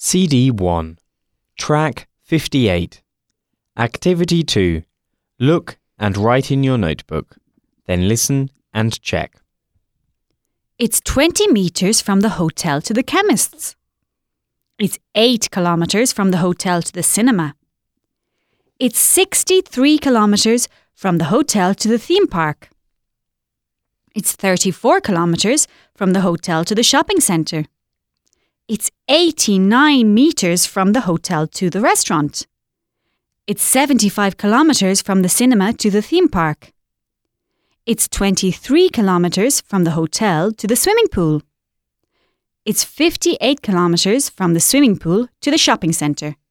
CD 1. Track 58. Activity 2. Look and write in your notebook. Then listen and check. It's 20 metres from the hotel to the chemist's. It's 8 kilometres from the hotel to the cinema. It's 63 kilometres from the hotel to the theme park. It's 34 kilometres from the hotel to the shopping centre. It's 89 metres from the hotel to the restaurant. It's 75 kilometres from the cinema to the theme park. It's 23 kilometres from the hotel to the swimming pool. It's 58 kilometres from the swimming pool to the shopping centre.